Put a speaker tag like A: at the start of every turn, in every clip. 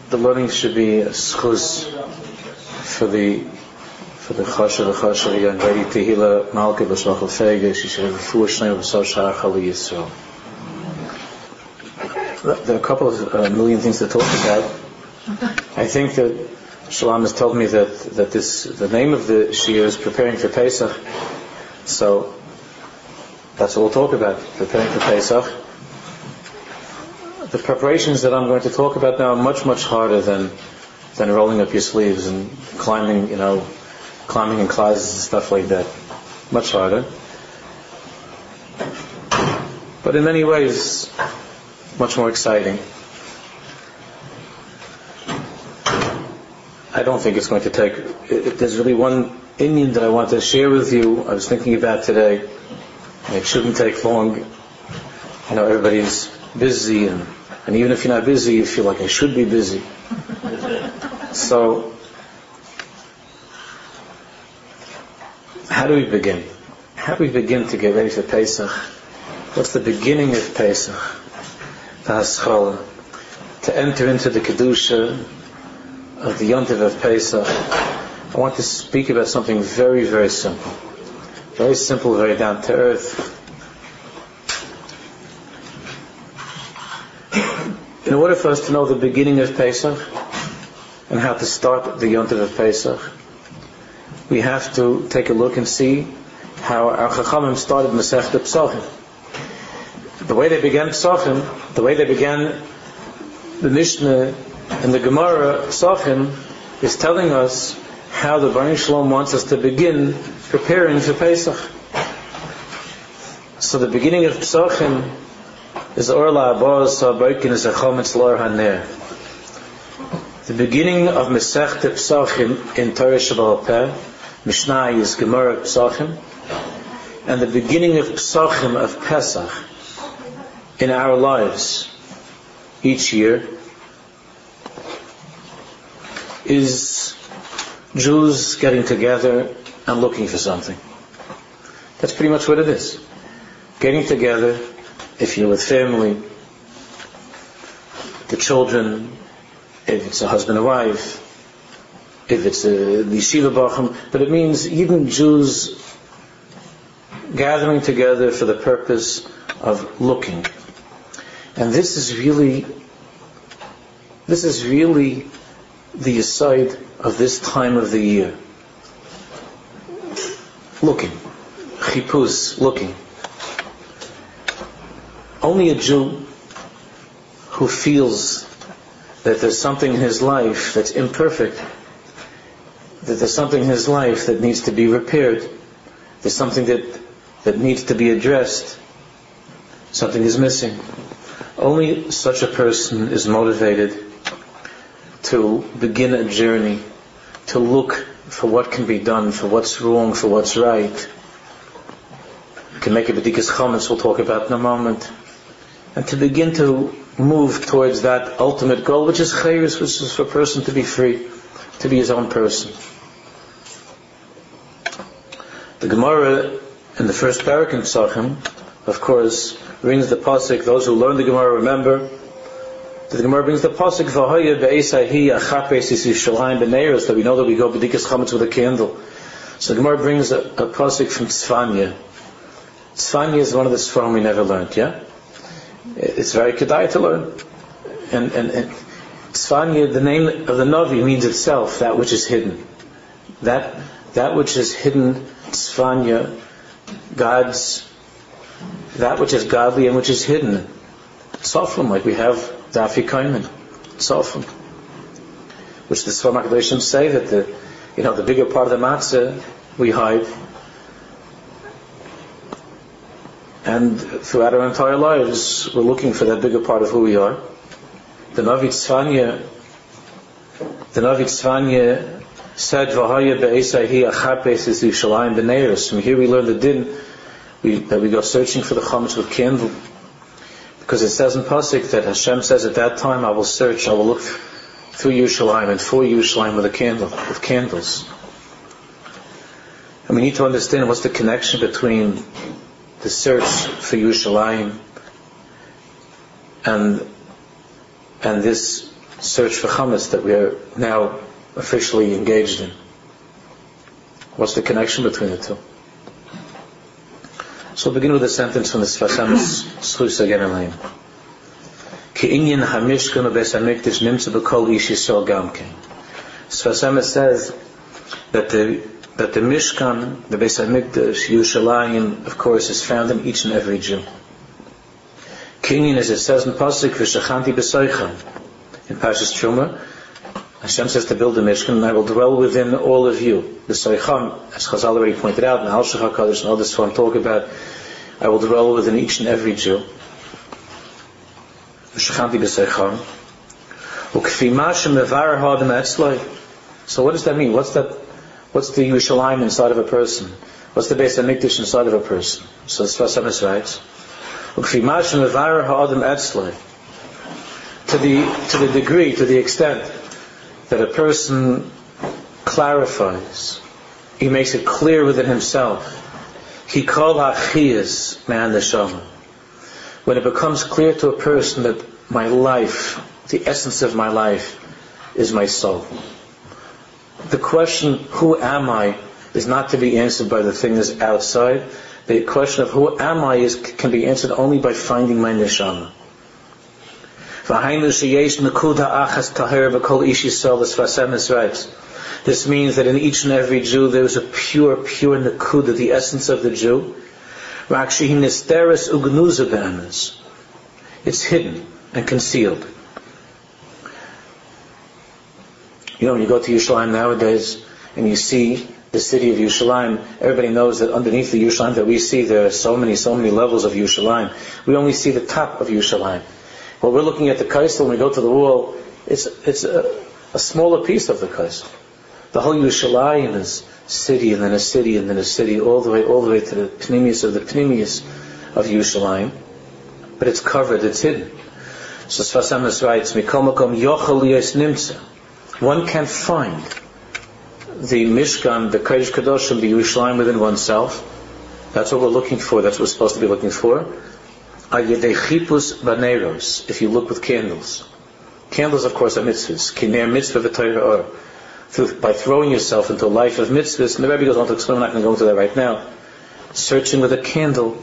A: the learning should be a schus for the Chosher, the young lady Tehila Malka B'Shachal Fege. She should have a full shneim of Soshar Chali Yisrael. There are a couple of million things to talk about. I think that Shalom has told me that the name of the Shir is Preparing for Pesach. So that's what we'll talk about, preparing for Pesach. The preparations that I'm going to talk about now are much, much harder than rolling up your sleeves and climbing in closets and stuff like that. Much harder. But in many ways, much more exciting. I don't think it's going to take... There's really one Indian that I want to share with you. I was thinking about today. It shouldn't take long. Everybody's busy, and even if you're not busy, you feel like I should be busy. So, how do we begin? How do we begin to get ready for Pesach? What's the beginning of Pesach? The Haskalah. To enter into the Kedusha of the Yontiv of Pesach. I want to speak about something very, very simple. Very simple, very down to earth. In order for us to know the beginning of Pesach and how to start the Yontiv of Pesach, we have to take a look and see how our Chachamim started Masechta Pesachim. The way they began Pesachim, the way they began the Mishnah and the Gemara Pesachim is telling us how the Baruch Shalom wants us to begin preparing for Pesach. So the beginning of Pesachim is Orla Abaz Sabaykin is Achometz Lor Haner. The beginning of Masechta Pesachim in Torah Shabbal Peh, Mishnah is Gemara Pesachim, and the beginning of Pesachim of Pesach in our lives each year is Jews getting together and looking for something. That's pretty much what it is. Getting together, if you're with family, the children, if it's a husband and wife, if it's the yeshiva bacham, but it means even Jews gathering together for the purpose of looking. And this is really the aside of this time of the year. Looking. Chipuz, looking. Only a Jew who feels that there's something in his life that's imperfect, that there's something in his life that needs to be repaired, there's something that needs to be addressed, something is missing. Only such a person is motivated to begin a journey, to look for what can be done, for what's wrong, for what's right. You can make a bedikas chametz, we'll talk about in a moment. And to begin to move towards that ultimate goal, which is chayrus, which is for a person to be free, to be his own person. The Gemara in the first parak in Pesachim, of course, brings the pasuk. Those who learn the Gemara remember that the Gemara brings the pasuk v'haya be'esahi achapes Yisraelim b'neiros, that we know that we go b'dikas chametz with a candle. So the Gemara brings a pasuk from Tzfanya. Tzfanya is one of the Sfarim we never learned. Yeah, it's very kedai to learn. And Tzfanya, the name of the Navi, means itself that which is hidden. That which is hidden, Tzfanya, that which is godly and which is hidden. Tzofim, like we have Dafi Kaiman, Tzofim, which the Sfarim HaKadoshim say that the bigger part of the matzah we hide, and throughout our entire lives we're looking for that bigger part of who we are. The Navi Tzfanya said, "V'haya be'esahi achapes Yisraelim b'neiros." From here we learn the din that we go searching for the chametz with candle, because it says in pasuk that Hashem says at that time, I will look through Yerushalayim and for Yerushalayim with candles. And we need to understand what's the connection between the search for Yerushalayim and this search for chametz that we are now officially engaged in. What's the connection between the two? So we'll begin with a sentence from the Sfas Emes Schus again Elaine. Ki inyan hamishkan beis hamikdash nimtza b'kol ish Yisrael gamkein. Sfas Emes says that the Mishkan, the Beis Hamikdash, Yerushalayim, of course, is found in each and every Jew. Kinyan, as it says in Pasuk, V'shachanti b'soichem. In Parshas Truma, Hashem says to build a Mishkan, and I will dwell within all of you. B'soichem, as Chazal already pointed out, and Al Shach HaKadosh and others talk about, I will dwell within each and every Jew. V'shachanti b'soichem. U'kfi ma shemevar ha'adam etzloi. So what does that mean? What's the Yerushalayim inside of a person? What's the Beis Hamikdash inside of a person? So the Sfas Emes writes, to the degree, to the extent that a person clarifies, he makes it clear within himself, he called achiyas man neshama. When it becomes clear to a person that my life, the essence of my life, is my soul. The question, who am I, is not to be answered by the things outside. The question of who am I can be answered only by finding my neshama. This means that in each and every Jew there is a pure nekuda, the essence of the Jew. It's hidden and concealed. You know, when you go to Yerushalayim nowadays and you see the city of Yerushalayim, everybody knows that underneath the Yerushalayim that we see, there are so many levels of Yerushalayim. We only see the top of Yerushalayim. When we're looking at the Kaisel, when we go to the wall, it's a smaller piece of the Kaisel. The whole Yerushalayim is city and then a city and then a city, all the way to the Pnimius of of Yerushalayim. But it's covered, it's hidden. So Sfas Emes writes, Mikol makom yochel liyos nimtza. One can find the Mishkan, the Kodesh Kadoshim, the Yerushalayim within oneself. That's what we're looking for. That's what we're supposed to be looking for. Ayedei chipus baneros. If you look with candles. Candles, of course, are mitzvahs. Kiner mitzvah v'torah or. By throwing yourself into a life of mitzvahs, and the Rebbe goes on to explain, we're not going to go into that right now. Searching with a candle.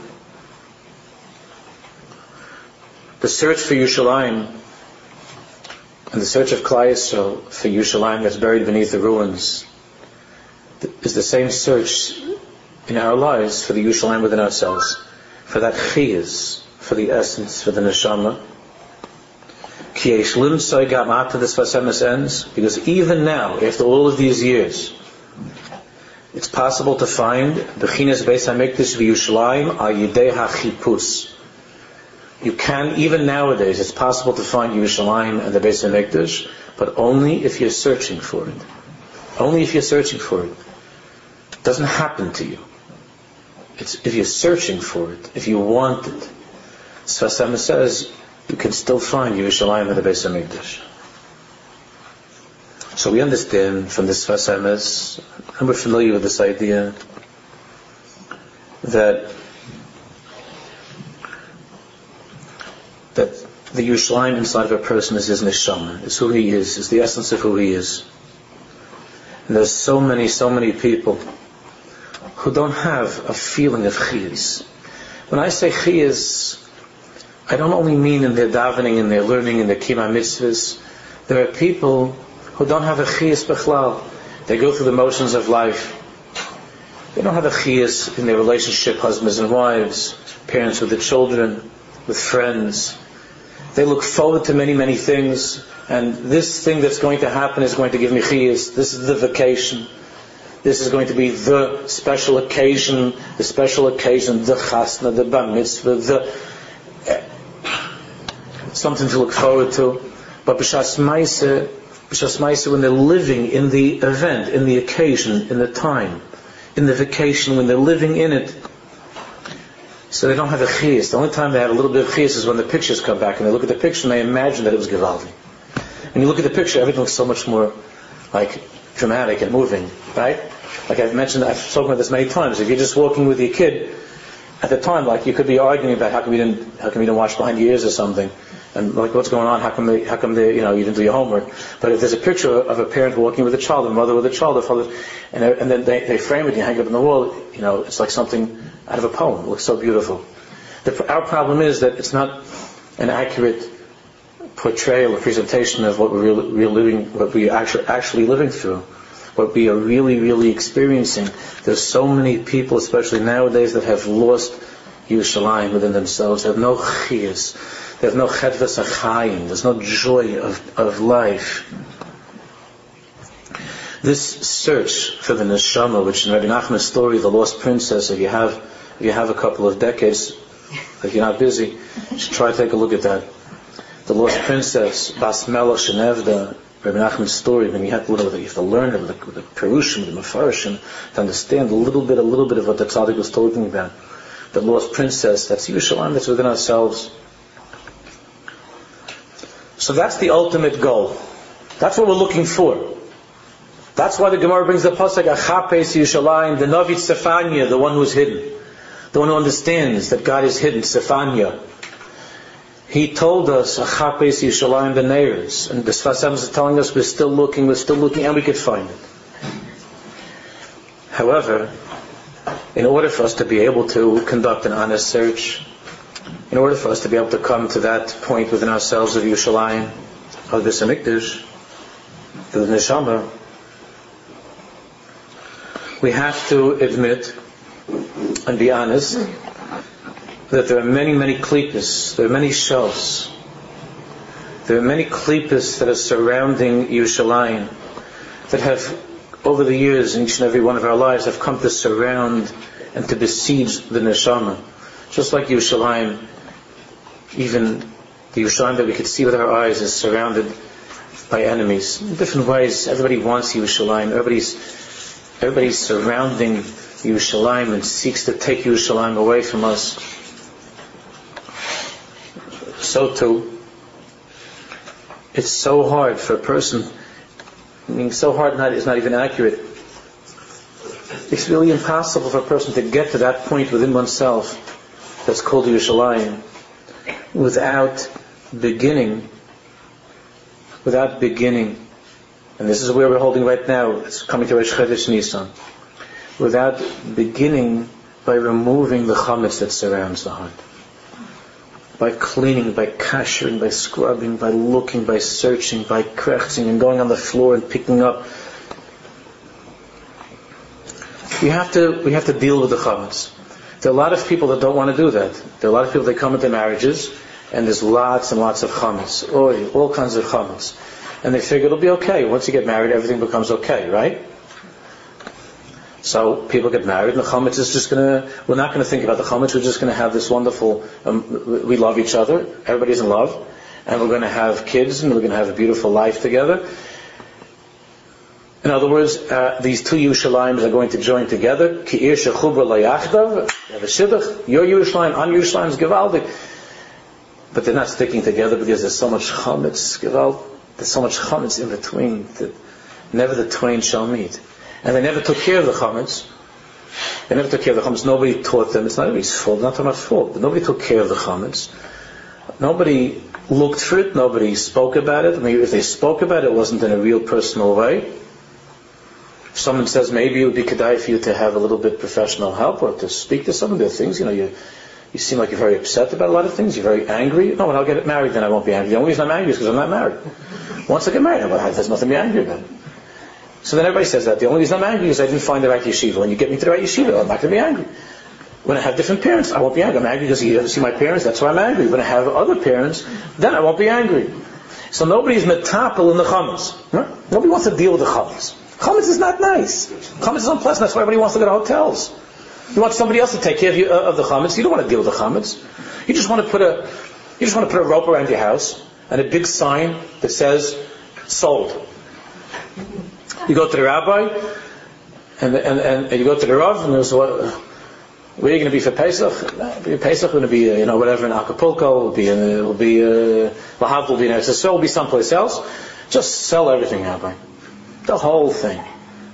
A: The search for Yerushalayim, and the search of Klal Yisrael for Yerushalayim that's buried beneath the ruins, is the same search in our lives for the Yerushalayim within ourselves, for that chiyas, for the essence, for the neshama. This Sfas Emes ends, because even now, after all of these years, it's possible to find Bechinas Beis Hamikdash v'Yerushalayim al yidei hachipus. You can, even nowadays, it's possible to find Yerushalayim and the Beis Hamikdash, but only if you're searching for it. Only if you're searching for it. It doesn't happen to you. It's if you're searching for it, if you want it. Sfas Emes says, you can still find Yerushalayim and the Beis Hamikdash. So we understand from this Sfas Emes, and we're familiar with this idea, that the Yerushalayim inside of a person is his neshama, is who he is the essence of who he is. And there's so many people who don't have a feeling of chiyas. When I say chiyas, I don't only mean in their davening, in their learning, in their kima mitzvahs. There are people who don't have a chiyas bechlal. They go through the motions of life. They don't have a chiyas in their relationship, husbands and wives, parents with the children, with friends. They look forward to many things, and this thing that's going to happen is going to give me chiyas. This is the vacation. This is going to be the special occasion, the chasna, the bar mitzvah, something to look forward to. But b'shas ma'aseh, when they're living in the event, in the occasion, in the time, in the vacation, when they're living in it, so they don't have a chiyas. The only time they have a little bit of chiyas is when the pictures come back, and they look at the picture and they imagine that it was Givaldi. When you look at the picture, everything looks so much more like dramatic and moving, right? Like I've spoken about this many times. If you're just walking with your kid, at the time, like you could be arguing about how come you didn't wash behind your ears or something. and like, what's going on? How come they, you didn't do your homework? But if there's a picture of a parent walking with a child, a mother with a child, a father, and then they frame it and you hang it up on the wall, it's like something out of a poem. It looks so beautiful. Our problem is that it's not an accurate portrayal or presentation of what we're living, what we actually living through, what we are really, really experiencing. There's so many people, especially nowadays, that have lost Yerushalayim within themselves. They have no chiyas. They have no chedvas achayim. There's no joy of life. This search for the neshama, which in Rabbi Nachman's story, the lost princess, if you have a couple of decades, if you're not busy, you should try to take a look at that. The lost princess, Bas Melech Shenevda, Rabbi Nachman's story. Then you have to learn it with the Perushim, the Mefarshim, to understand a little bit of what the tzaddik was talking about. The lost princess, that's Yerushalayim, that's within ourselves. So that's the ultimate goal. That's what we're looking for. That's why the Gemara brings the pasuk Achapes Yerushalayim, the Navi Tzefanya, the one who's hidden, the one who understands that God is hidden, Tzefanya. He told us Achapes Yerushalayim the Neiros, and the Sfas Emes is telling us we're still looking, and we could find it. However, in order for us to be able to conduct an honest search, in order for us to be able to come to that point within ourselves of Yerushalayim, of Beis Hamikdash, the Neshama, we have to admit and be honest that there are many, many klippas, there are many shells, there are many klippas that are surrounding Yerushalayim, that have, over the years, in each and every one of our lives, have come to surround and to besiege the neshama. Just like Yerushalayim, even the Yerushalayim that we could see with our eyes is surrounded by enemies. In different ways, everybody wants Yerushalayim. Everybody's surrounding Yerushalayim and seeks to take Yerushalayim away from us. So too, it's so hard for a person, so hard is not even accurate. It's really impossible for a person to get to that point within oneself that's called Yerushalayim without beginning. And this is where we're holding right now. It's coming to Rosh Chodesh Nisan. Without beginning by removing the chametz that surrounds the heart. By cleaning, by kashering, by scrubbing, by looking, by searching, by krechzing and going on the floor and picking up. We have to deal with the chametz. There are a lot of people that don't want to do that. There are a lot of people that come into marriages and there's lots and lots of chametz. All kinds of chametz. And they figure it'll be okay. Once you get married, everything becomes okay, right? So people get married, and the chametz is just we're not going to think about the chametz, we're just going to have this wonderful, we love each other, everybody's in love, and we're going to have kids, and we're going to have a beautiful life together. In other words, these two Yerushalayim are going to join together. Ki'ir shechubra layachdav, you have a shidduch, your Yerushalayim, on Yerushalayim is gewaldig. But they're not sticking together because there's so much chametz, gewalt. There's so much chametz in between that never the twain shall meet. And they never took care of the chametz. Nobody taught them. It's not anybody's fault. Not my fault. But nobody took care of the chametz. Nobody looked for it. Nobody spoke about it. I mean, if they spoke about it, it wasn't in a real personal way. If someone says maybe it would be kedai for you to have a little bit professional help or to speak to someone, there are things, you seem like you're very upset about a lot of things. You're very angry. No, when I'll get married, then I won't be angry. The only reason I'm angry is because I'm not married. Once I get married, there's nothing to be angry about. So then everybody says that. The only reason I'm angry is I didn't find the right yeshiva. When you get me to the right yeshiva, I'm not going to be angry. When I have different parents, I won't be angry. I'm angry because you don't see my parents, that's why I'm angry. When I have other parents, then I won't be angry. So nobody's metapel in the chametz. Huh? Nobody wants to deal with the chametz. Chametz is not nice. Chametz is unpleasant. That's why everybody wants to go to hotels. You want somebody else to take care of you of the chametz. You don't want to deal with the chametz. You just want to put a rope around your house and a big sign that says sold. You go to the rabbi and you go to the rav and there's where are you going to be for Pesach? Pesach going to be whatever in Acapulco. It'll be Lahav will be in Eretz Yisrael. Will be someplace else. Just sell everything, rabbi. The whole thing.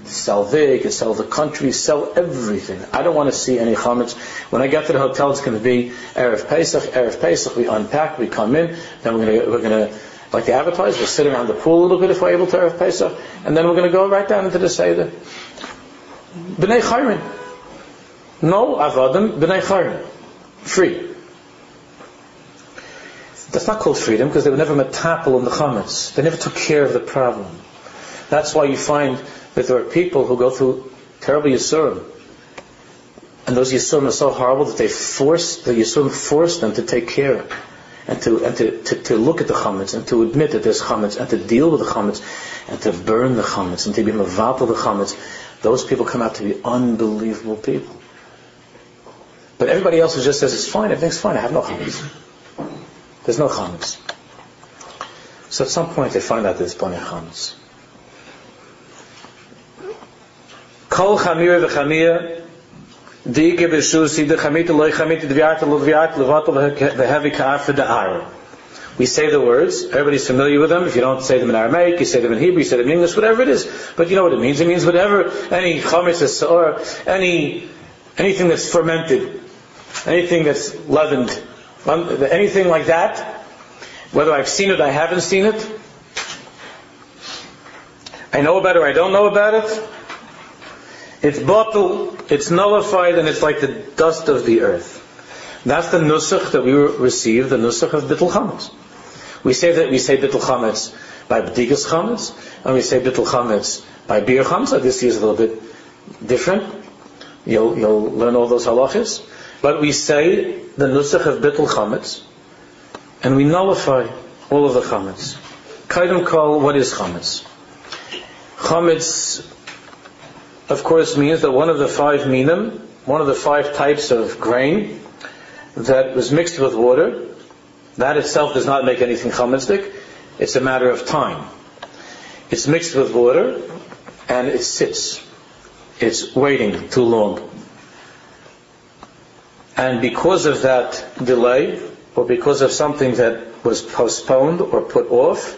A: Sell they could sell the country, sell everything. I don't want to see any chametz. When I get to the hotel, it's going to be Erev Pesach, we unpack, we come in, then we're going to, like the advertise, we'll sit around the pool a little bit if we're able to Erev Pesach, and then we're going to go right down into the Seder. B'nai Chayrin. No avadim, b'nai Chayrin. Free. That's not called freedom because they were never metapel in the chametz. They never took care of the problem. That's why you find that there are people who go through terrible yisurim, and those yisurim are so horrible that the yisurim force them to take care and to look at the chametz and to admit that there's chametz and to deal with the chametz and to burn the chametz and to be mevatel the chametz. Those people come out to be unbelievable people. But everybody else who just says it's fine, everything's fine, I have no chametz. There's no chametz. So at some point they find out there's plenty of chametz. Kol chamir v'chamir di'ike b'shusi d'chamit loy chamit d'vi'at l'vi'at l'vatel v'hevi ka'af v'da'ar. We say the words, everybody's familiar with them. If you don't say them in Aramaic, you say them in Hebrew, you say them in English, whatever it is. But you know what it means. It means whatever, any chametz or anything that's fermented, anything that's leavened, anything like that, whether I've seen it or I haven't seen it, I know about it or I don't know about it, it's bottled, it's nullified, and it's like the dust of the earth. That's the nusach that we receive, the nusach of bittul chametz. We say bittul chametz by b'digas chametz, and we say bittul chametz by bir chametz. This year is a little bit different. You'll learn all those halachas. But we say the nusach of bittul chametz, and we nullify all of the chametz. Kaidem kol, what is chametz? Chametz, of course, means that one of the 5 minim, one of the 5 types of grain that was mixed with water, that itself does not make anything chametzdik. It's a matter of time. It's mixed with water, and it sits. It's waiting too long. And because of that delay, or because of something that was postponed or put off,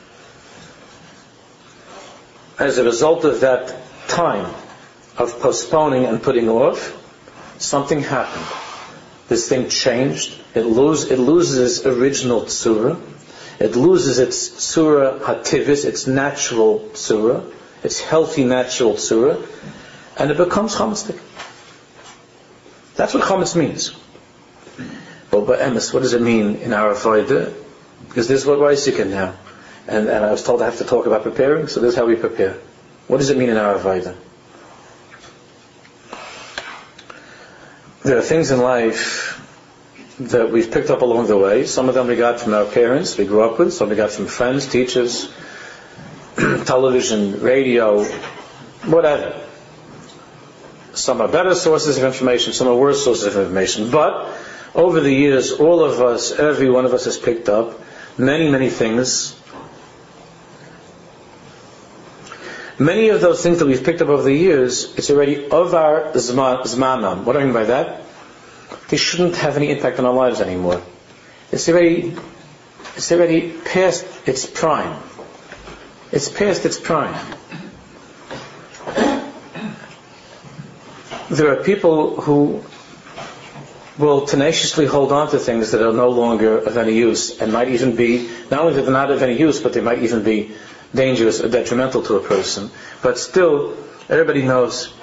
A: as a result of that time of postponing and putting off, something happened. This thing changed. It loses its original tzura. It loses its tzura hativis, its natural tzura, its healthy natural tzura, and it becomes chametzdik. That's what chametz means. But by emes, what does it mean in our avodah? Because this is what we're seeking now. And I was told I have to talk about preparing, so this is how we prepare. What does it mean in our avodah? There are things in life that we've picked up along the way. Some of them we got from our parents, we grew up with. Some we got from friends, teachers, television, radio, whatever. Some are better sources of information, some are worse sources of information. But over the years, all of us, every one of us has picked up many, many things. Many of those things that we've picked up over the years, it's already of our zmanam. What do I mean by that? They shouldn't have any impact on our lives anymore. It's already past its prime. It's past its prime. There are people who will tenaciously hold on to things that are no longer of any use, and might even be, not only that they're not of any use, but they might even be dangerous or detrimental to a person. But still, everybody knows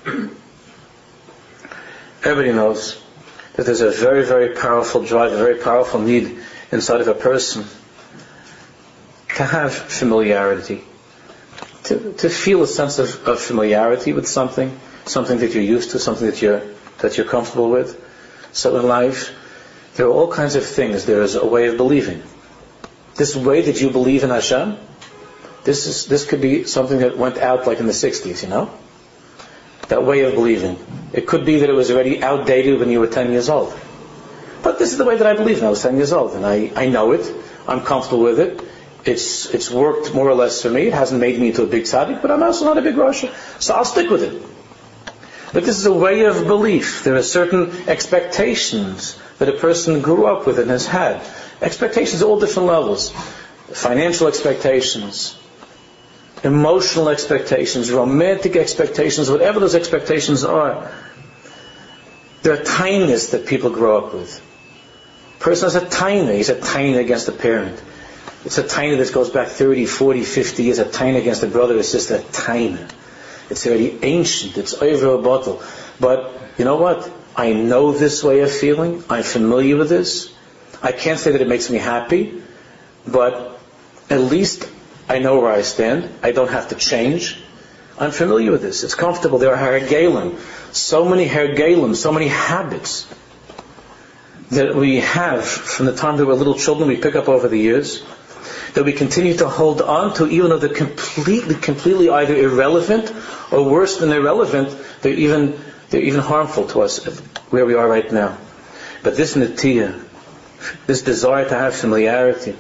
A: that there's a very, very powerful drive, a very powerful need inside of a person to have familiarity, to feel a sense of familiarity with something that you're used to, something that you're comfortable with. So in life, there are all kinds of things. There is a way of believing. This way that you believe in Hashem, this could be something that went out like in the 60s, That way of believing. It could be that it was already outdated when you were 10 years old. But this is the way that I believe when I was 10 years old. And I know it. I'm comfortable with it. It's worked more or less for me. It hasn't made me into a big tzaddik, but I'm also not a big Rosh. So I'll stick with it. But this is a way of belief. There are certain expectations that a person grew up with and has had. Expectations at all different levels. Financial expectations, emotional expectations, romantic expectations, whatever those expectations are. There are tainas that people grow up with. A person has a taina. He's a taina against a parent. It's a taina that goes back 30, 40, 50 years. A taina against a brother or sister. A taina. It's already ancient. It's over a bottle. But you know what? I know this way of feeling. I'm familiar with this. I can't say that it makes me happy, but at least I know where I stand. I don't have to change. I'm familiar with this. It's comfortable. There are hergelim. So many hergelim, so many habits that we have from the time that we're little children, we pick up over the years, that we continue to hold on to, even though they're completely either irrelevant or worse than irrelevant, they're even harmful to us where we are right now. But this natiyah, this desire to have familiarity,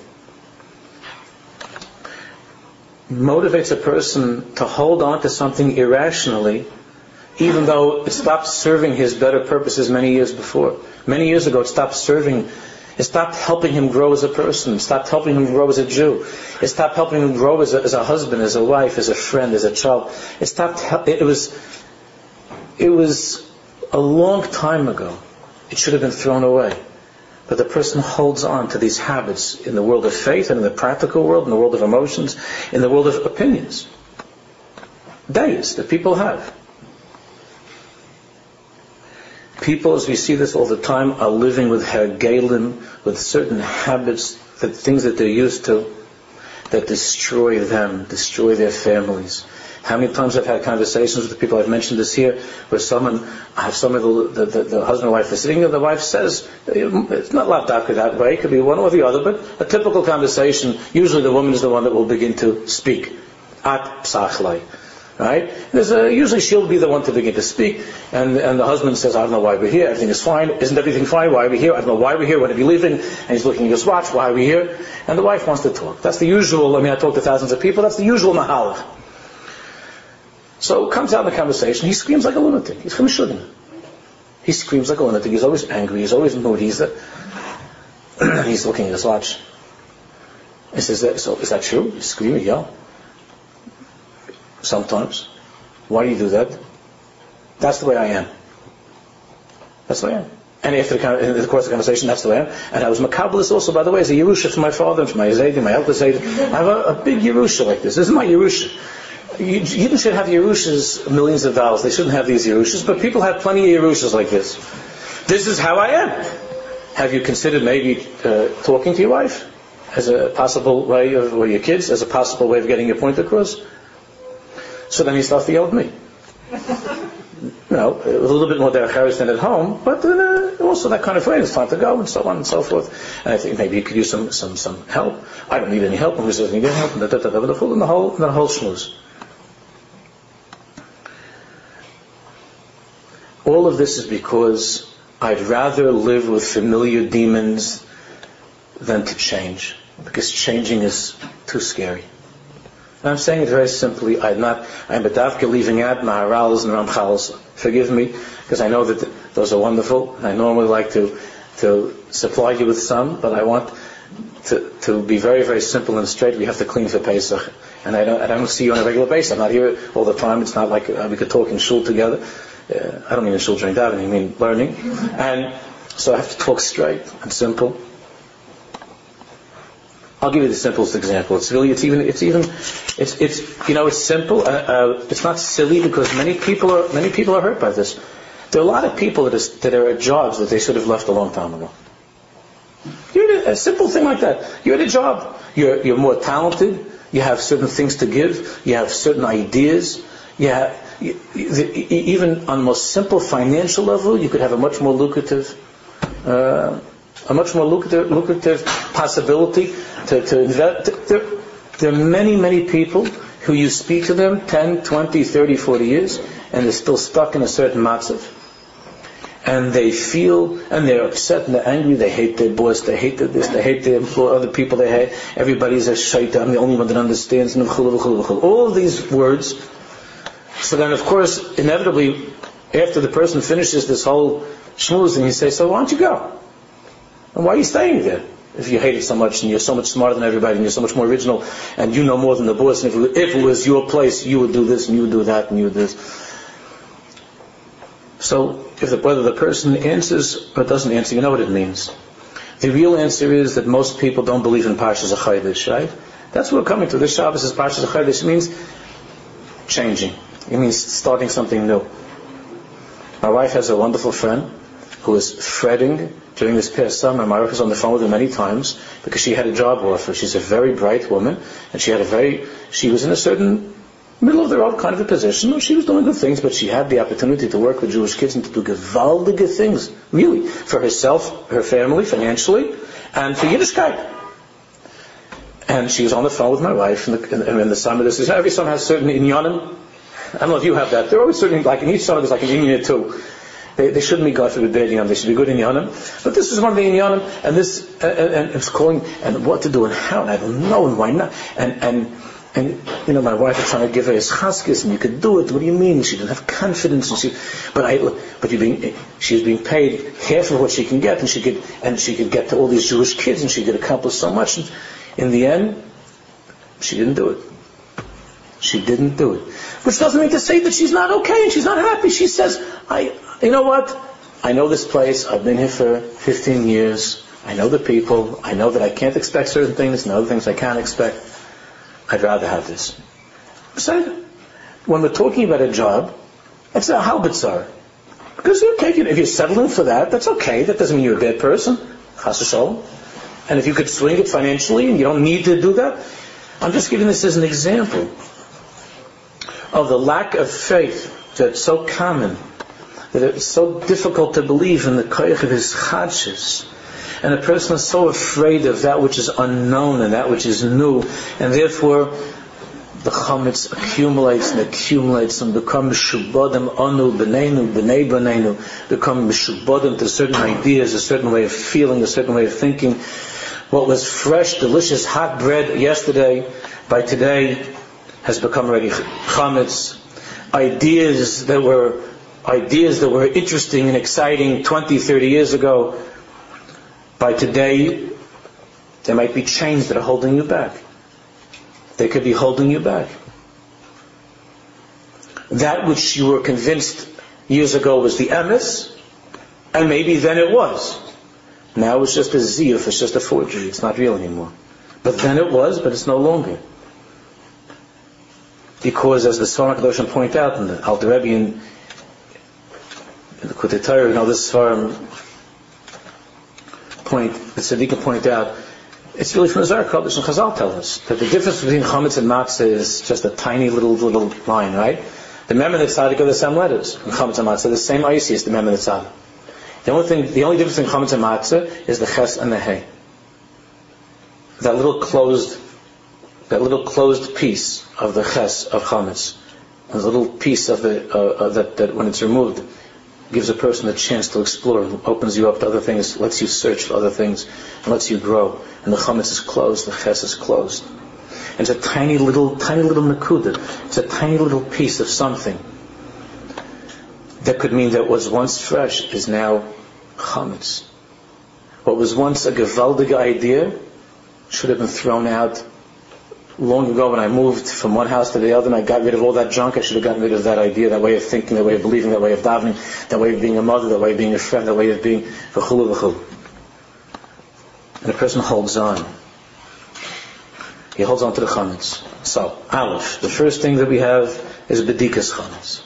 A: motivates a person to hold on to something irrationally, even though it stopped serving his better purposes many years before. Many years ago, it stopped helping him grow as a person. It stopped helping him grow as a Jew. It stopped helping him grow as a husband, as a wife, as a friend, as a child. It was a long time ago. It should have been thrown away. But the person holds on to these habits in the world of faith and in the practical world, in the world of emotions, in the world of opinions. Days that people have. People, as we see this all the time, are living with hergelim, with certain habits, things that they're used to, that destroy them, destroy their families. How many times I've had conversations with people, I've mentioned this here, where the husband and wife are sitting there, the wife says, it's not lavdafka that way, it could be one or the other, but a typical conversation, usually the woman is the one that will begin to speak. At psachlai. Right? Usually she'll be the one to begin to speak, and the husband says, I don't know why we're here, everything is fine, isn't everything fine, why are we here, I don't know why we're here, when are we leaving, and he's looking at his watch, why are we here, and the wife wants to talk. That's the usual, I talk to thousands of people, that's the usual mahalach. So it comes out in the conversation, he screams like a lunatic, he's from Shudin. He screams like a lunatic, he's always angry, he's always moody, he's looking at his watch. He says, so is that true? You scream, you yell? Sometimes. Why do you do that? That's the way I am. That's the way I am. And after in the course of the conversation, that's the way I am. And I was Makabbalist also, by the way, as a Yerusha from my father and from my Zaydi, my elder Zaydi. I have a big Yerusha like this. This is my Yerusha. You should have Yerushas, millions of dollars. They shouldn't have these Yerushas, but people have plenty of Yerushas like this. This is how I am. Have you considered maybe talking to your wife as a possible way of, or your kids, as a possible way of getting your point across? So then he starts to yell at me. A little bit more derech than at home, but also that kind of way. It's time to go, and so on and so forth. And I think maybe you could use some help. I don't need any help. Who doesn't need any help? And the whole schmooze. All of this is because I'd rather live with familiar demons than to change, because changing is too scary. And I'm saying it very simply. I'm bedavka leaving out Maharals and Ramchals. Forgive me, because I know that those are wonderful, and I normally like to supply you with some, but I want to be very, very simple and straight. We have to clean for Pesach, and I don't see you on a regular basis. I'm not here all the time. It's not like we could talk in shul together. I don't mean in shul during davening, I mean learning, and so I have to talk straight and simple. I'll give you the simplest example. It's simple. It's not silly, because many people are hurt by this. There are a lot of people that are at jobs that they should have left a long time ago. A simple thing like that. You're at a job. You're more talented. You have certain things to give. You have certain ideas. Even on the most simple financial level, you could have a much more lucrative possibility to invest. There are many, many people who you speak to them 10, 20, 30, 40 years, and they're still stuck in a certain matzav. And they feel, and they're upset and they're angry, they hate their boss, they hate this, they hate the other people, they hate, everybody's a shaita, I'm the only one that understands, and all of these words. So then, of course, inevitably, after the person finishes this whole shmooze, and you say, so why don't you go? And why are you staying there? if you hate it so much and you're so much smarter than everybody and you're so much more original and you know more than the boss, and if it was your place, you would do this and you would do that and you would do this. So whether the person answers or doesn't answer, you know what it means. The real answer is that most people don't believe in Parshas HaChodesh, right? That's what we're coming to. This Shabbos is Parshas HaChodesh. It means changing. It means starting something new. My wife has a wonderful friend who was fretting during this past summer. My wife was on the phone with her many times because she had a job offer. She's a very bright woman, and she was in a certain middle of the road kind of a position. She was doing good things, but she had the opportunity to work with Jewish kids and to do gewaldige things, really, for herself, her family, financially, and for Yiddishkeit. And she was on the phone with my wife, and in the summer, every son has certain inyanim. I don't know if you have that. There are always certain, like in each son there's like an inyan or two. They shouldn't be God forbid bad inyanim. They should be good inyanim. But this is one of the inyanim, and this, and it's calling, and what to do, and how, and I don't know, and why not, and my wife was trying to give her his chaskis, and you could do it. What do you mean? She didn't have confidence, and she was being paid half of what she can get, and she could get to all these Jewish kids, and she could accomplish so much. And in the end, she didn't do it. She didn't do it. Which doesn't mean to say that she's not okay and she's not happy. She says, you know what? I know this place. I've been here for 15 years. I know the people. I know that I can't expect certain things and other things I can't expect. I'd rather have this. So, when we're talking about a job, it's a halbitzar. Because if you're settling for that, that's okay. That doesn't mean you're a bad person. Chas v'sholom. And if you could swing it financially and you don't need to do that, I'm just giving this as an example of the lack of faith that's so common, that it's so difficult to believe in the koyach of his chadshus. And a person is so afraid of that which is unknown and that which is new, and therefore the chametz accumulates and become mishubadim anu b'neinu b'nei b'neinu, become mishubadim to certain ideas, a certain way of feeling, a certain way of thinking. What was fresh, delicious, hot bread yesterday, by today has become already chametz. Ideas that were interesting and exciting 20, 30 years ago, by today, there might be chains that are holding you back. They could be holding you back. That which you were convinced years ago was the emes, and maybe then it was. Now it's just a ziyuf, it's just a forgery, it's not real anymore. But then it was, but it's no longer. Because as the Sfarim HaKadoshim point out, and the Alter Rebbe in the Kutei Torah and all this Sfarim the Tzaddikim point out, it's really from the Zohar Kodesh, and Chazal tell us that the difference between chametz and matzah is just a tiny little line, right? The mem and the tzaddik are the same letters in chametz and matzah, the same icy as the mem and the tzaddik. The only difference in chametz and matzah is the ches and the hey. That little closed piece of the ches of chametz, a little piece of that when it's removed, gives a person a chance to explore, opens you up to other things, lets you search for other things, and lets you grow. And the chametz is closed, the ches is closed. And it's a tiny little nakuda. It's a tiny little piece of something that could mean that what was once fresh is now chametz. What was once a gewaldige idea should have been thrown out long ago when I moved from one house to the other and I got rid of all that junk. I should have gotten rid of that idea, that way of thinking, that way of believing, that way of davening, that way of being a mother, that way of being a friend, that way of being v'chulu v'chulu. And a person holds on. He holds on to the chametz. So, Aleph, the first thing that we have is bedikas chametz.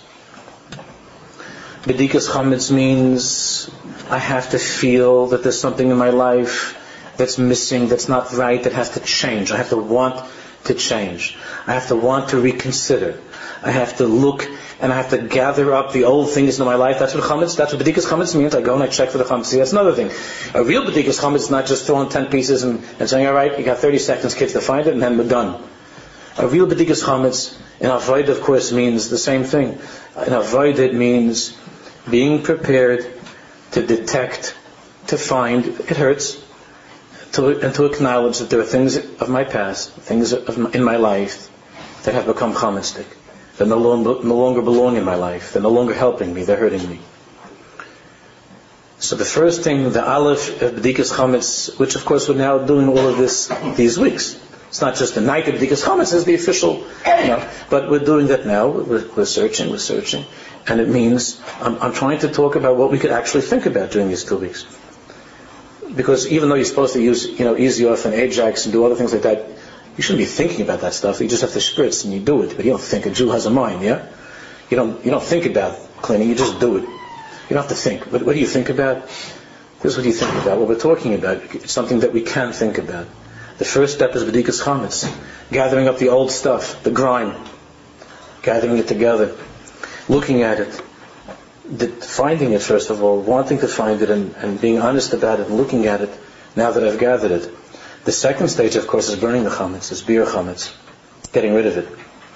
A: Bedikas chametz means I have to feel that there's something in my life that's missing, that's not right, that has to change. I have to want to change. I have to want to reconsider. I have to look and I have to gather up the old things in my life. That's what bedikas chametz means. I go and I check for the chametz. See, that's another thing. A real bedikas chametz is not just throwing 10 pieces and saying, all right, you got 30 seconds, kids, to find it, and then we're done. A real bedikas chametz in avodah, of course, means the same thing. In avodah, it means being prepared to detect, to find, it hurts, and to acknowledge that there are things of my past, things in my life that have become chametzdik, that no longer belong in my life, they're no longer helping me, they're hurting me. So the first thing, the Aleph of B'dikas Chametz, which of course we're now doing all of this these weeks. It's not just the night of B'dikas Chametz, it's the official, but we're doing that now. We're searching, and it means I'm trying to talk about what we could actually think about during these 2 weeks. Because even though you're supposed to use, Easy Off and Ajax and do other things like that, you shouldn't be thinking about that stuff. You just have to spritz and you do it. But you don't think. A Jew has a mind, yeah? You don't think about cleaning, you just do it. You don't have to think. What do you think about? This is what you think about. What we're talking about, it's something that we can think about. The first step is B'dikas Chametz. Gathering up the old stuff, the grime. Gathering it together. Looking at it. Finding it, first of all. Wanting to find it and being honest about it and looking at it now that I've gathered it. The second stage, of course, is burning the chametz, is bir chametz. Getting rid of it.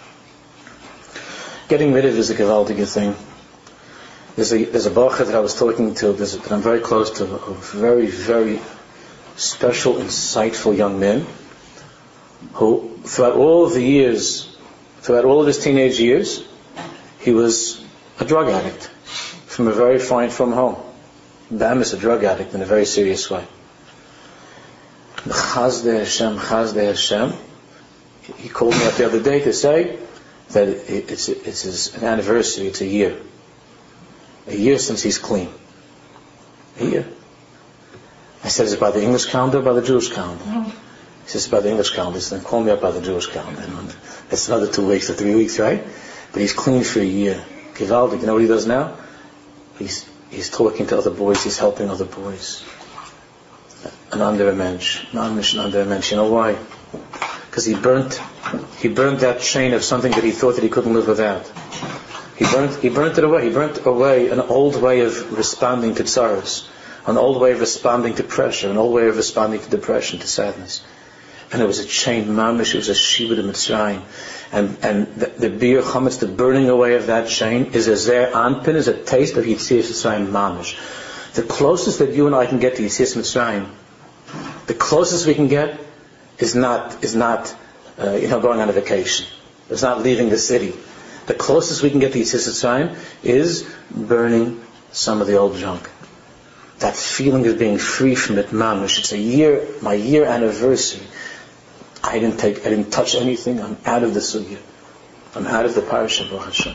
A: Getting rid of it is a gewaltige thing. There's a bacher that I was talking to, that I'm very close to, a very, very special, insightful young man, who, throughout all of his teenage years, he was a drug addict from a very from home. Bam is a drug addict in a very serious way. Chazdei Hashem. He called me up the other day to say that it's an anniversary, it's a year since he's clean. A year. I said, is it by the English calendar or by the Jewish calendar? He says, by the English calendar. He said, call me up by the Jewish calendar. That's another 2 weeks or 3 weeks, right? But he's clean for a year. Gewaldig. You know what he does now? He's talking to other boys, he's helping other boys. An under mensch. You know why? Because he burnt that chain of something that he thought that he couldn't live without. He burnt it away. He burnt away an old way of responding to tsaros, an old way of responding to pressure, an old way of responding to depression, to sadness. And it was a chain, mamish, it was a shiva to Mitzrayim. And the bir chametz, the burning away of that chain, is a zer anpin, is a taste of Yetzias Mitzrayim mamish. The closest that you and I can get to Yetzias Mitzrayim, the closest we can get is not going on a vacation. It's not leaving the city. The closest we can get to Yetzias Mitzrayim is burning some of the old junk. That feeling of being free from it, mamish. It's my year anniversary. I didn't touch anything. I'm out of the sugya. I'm out of the parasha, Baruch Hashem.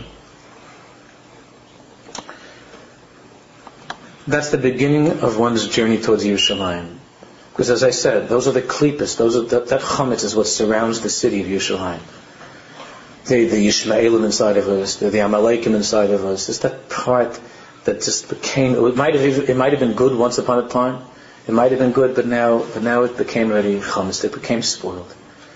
A: That's the beginning of one's journey towards Yerushalayim. Because as I said, those are the klipas, that chametz is what surrounds the city of Yerushalayim. The Yishmaelim inside of us, the Amalekim inside of us. It's that part that just became, it might have been good once upon a time. It might have been good, but now it became already chametz. It became spoiled.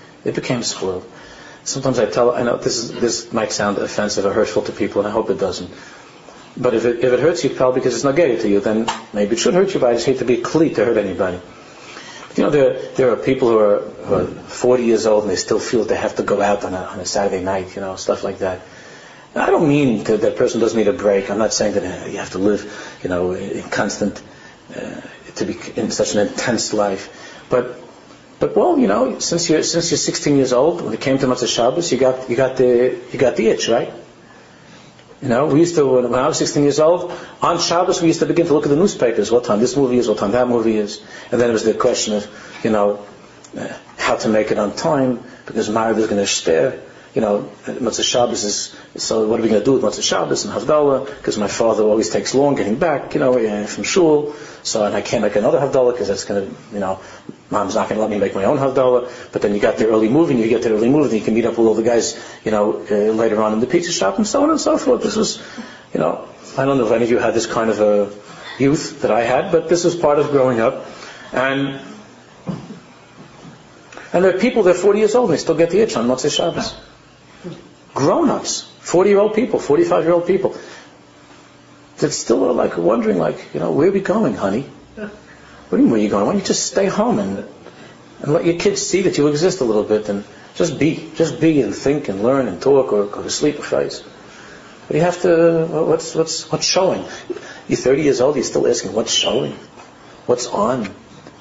A: Sometimes I know this might sound offensive or hurtful to people, and I hope it doesn't. But if it hurts you, probably because it's nagaya to you, then maybe it should hurt you, but I just hate to be a kli to hurt anybody. But there are people who are 40 years old and they still feel they have to go out on a Saturday night, stuff like that. Now, I don't mean that person doesn't need a break. I'm not saying that you have to live, in constant, to be in such an intense life. But since you're 16 years old, when it came to Matzah Shabbos, you got the itch, right? We used to, when I was 16 years old, on Shabbos we used to begin to look at the newspapers, what time this movie is, what time that movie is. And then it was the question of, how to make it on time, because Marav is going to stare. Matzah Shabbos is, so what are we going to do with Matzah Shabbos and Havdalah? Because my father always takes long getting back, from shul. So, and I can't make another Havdalah because that's going to, Mom's not going to let me make my own Havdalah. But then you get the early moving, you can meet up with all the guys, later on in the pizza shop and so on and so forth. This was, I don't know if any of you had this kind of a youth that I had, but this was part of growing up. And there are people, they're 40 years old and they still get the itch on Motzei Shabbos. Grown-ups, 40-year-old people, 45-year-old people, that still are wondering, where are we going, honey? What do you mean, where are you going? Why don't you just stay home and let your kids see that you exist a little bit and just be and think and learn and talk or go to sleep or face. But you have to, what's showing? You're 30 years old, you're still asking, what's showing? What's on?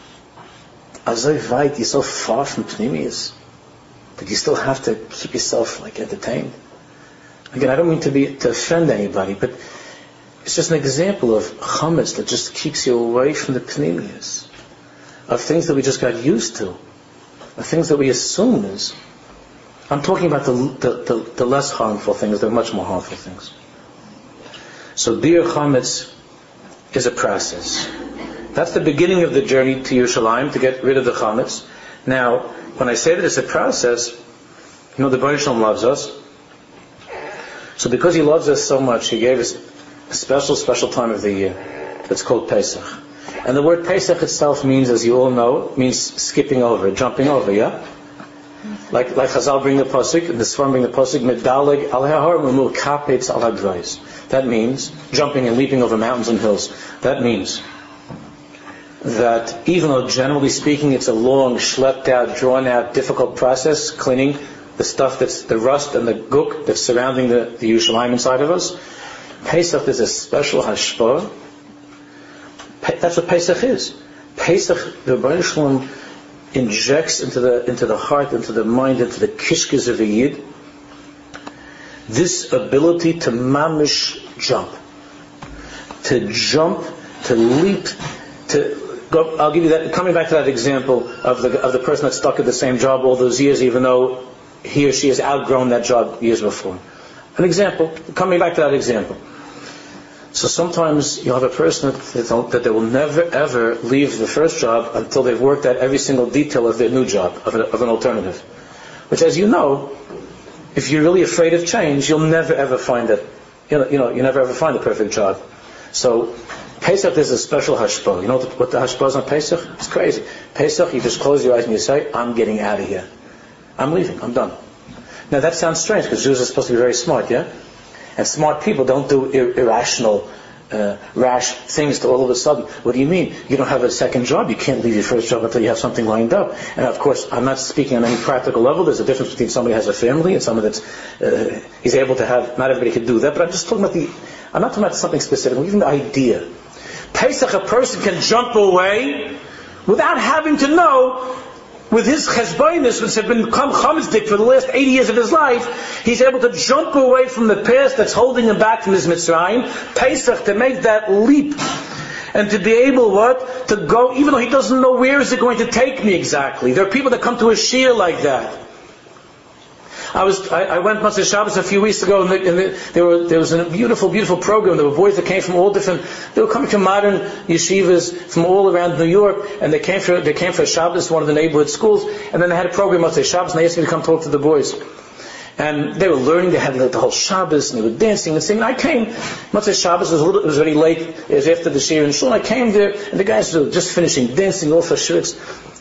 A: You're so far from Pnimius. But you still have to keep yourself entertained. Again, I don't mean to offend anybody, but it's just an example of chametz that just keeps you away from the pnimius, of things that we just got used to, of things that we assume is. I'm talking about the less harmful things. There are much more harmful things. So bir chametz is a process. That's the beginning of the journey to Yerushalayim, to get rid of the chametz. Now, when I say that it's a process, the Baruch Shalom loves us. So because He loves us so much, He gave us a special time of the year. It's called Pesach. And the word Pesach itself means, as you all know, means skipping over, jumping over, yeah? Like Chazal bring the pasuk, and the Sfarim bring the pasuk, Medaleg al ha'har memul kapetz al hadvais. That means jumping and leaping over mountains and hills. That means that even though generally speaking it's a long, schlepped out, drawn out, difficult process, cleaning the stuff that's the rust and the guk that's surrounding the Yerushalayim inside of us, Pesach is a special hashpah. That's what Pesach is. Pesach, the Baruch Shalom injects into the heart, into the mind, into the kishkes of a yid, this ability to mamish jump, to leap, to go. I'll give you that. Coming back to that example of the person that's stuck at the same job all those years, even though he or she has outgrown that job years before. An example. Coming back to that example. So sometimes you'll have a person that they will never ever leave the first job until they've worked out every single detail of their new job, of an alternative. Which, as you know, if you're really afraid of change, you'll never ever find it. You never ever find the perfect job. So Pesach is a special hashpah. You know what the hashpah is on Pesach? It's crazy. Pesach, you just close your eyes and you say, I'm getting out of here. I'm leaving. I'm done. Now that sounds strange because Jews are supposed to be very smart, yeah? And smart people don't do irrational, rash things to all of a sudden. What do you mean? You don't have a second job. You can't leave your first job until you have something lined up. And of course, I'm not speaking on any practical level. There's a difference between somebody who has a family and someone that's he's able to have. Not everybody can do that. But I'm just talking about I'm not talking about something specific. Even the idea. Pesach, a person can jump away without having to know. With his chesboinus, which have become chametzik for the last 80 years of his life, he's able to jump away from the past that's holding him back from his Mitzrayim, Pesach, to make that leap. And to be able, to go, even though he doesn't know where is it going to take me exactly. There are people that come to a shiur like that. I went Motzei Shabbos a few weeks ago, and there was a beautiful program. There were boys that came from all different. They were coming from modern yeshivas from all around New York, and they came for a Shabbos, one of the neighborhood schools, and then they had a program Motzei Shabbos, and they asked me to come talk to the boys. And they were learning. They had the whole Shabbos, and they were dancing and singing. I came. Motzei Shabbos it was already late. It was after the shiur and shul. I came there, and the guys were just finishing dancing, all for shirts.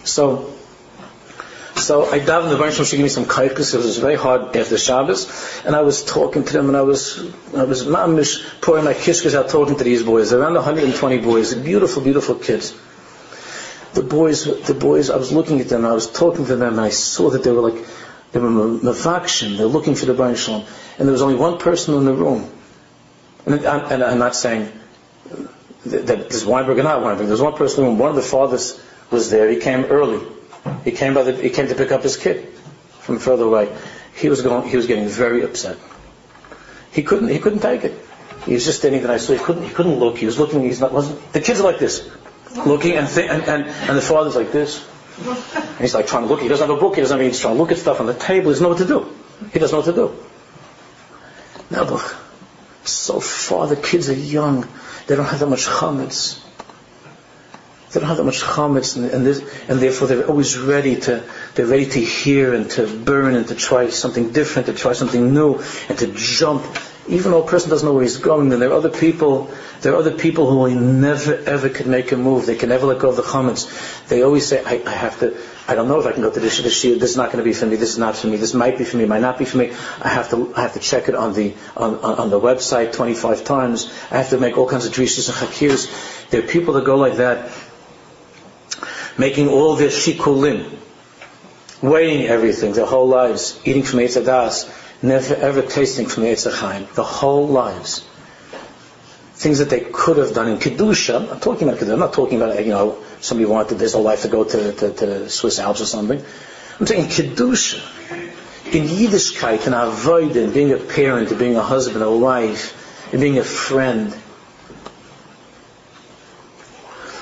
A: So I davened the Baruch Shalom should give me some kayf because it was very hard after Shabbos, and I was talking to them, and I was mamish pouring my kishkas out talking to these boys. Around 120 boys, beautiful kids. The boys. I was looking at them, I was talking to them, and I saw that they were mevakshin. They're looking for the Baruch Shalom, and there was only one person in the room. And I'm not saying that this Weinberg or not Weinberg. There was one person in the room. One of the fathers was there. He came early. He came to pick up his kid from further away. He was getting very upset. He couldn't take it. He was just standing there. I saw he couldn't look. He was looking. The kids are like this, looking and the father's like this. And he's like trying to look. He doesn't have a book. He's trying to look at stuff on the table. He doesn't know what to do. He doesn't know what to do. Now look, so far the kids are young. They don't have that much chametz. They don't have that much chametz, and therefore they're always ready to hear and to burn and to try something different, to try something new, and to jump. Even though a person doesn't know where he's going, then there are other people who will never ever could make a move. They can never let go of the chametz. They always say, I don't know if I can go to this shiur. This is not going to be for me. This is not for me. This might be for me. Might not be for me. I have to check it on the website 25 times. I have to make all kinds of drishas and chakirs. There are people that go like that, making all their shikulim, weighing everything, their whole lives, eating from Eitz Hadas, never ever tasting from the Eitz Chaim, the whole lives. Things that they could have done in Kedusha. I'm talking about Kedusha. I'm not talking about, somebody wanted his whole life to go to Swiss Alps or something. I'm saying Kedusha. In Yiddishkeit, in Avodah, in being a parent, in being a husband, a wife, in being a friend,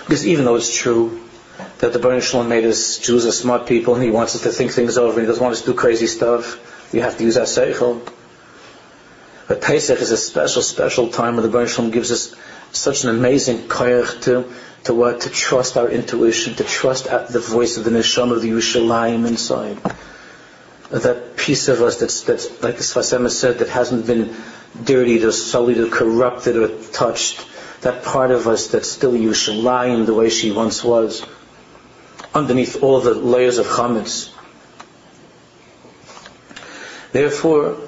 A: Because even though it's true that the Baruch Shalom made us Jews are smart people and He wants us to think things over and He doesn't want us to do crazy stuff, we have to use our seichel. But Pesach is a special time when the Baruch Shalom gives us such an amazing koyach to trust our intuition, to trust the voice of the neshama of the Yerushalayim inside. That piece of us that's like the Sfas Emes said, that hasn't been dirtied or sullied or corrupted or touched. That part of us that's still Yerushalayim the way she once was, underneath all the layers of chametz. Therefore,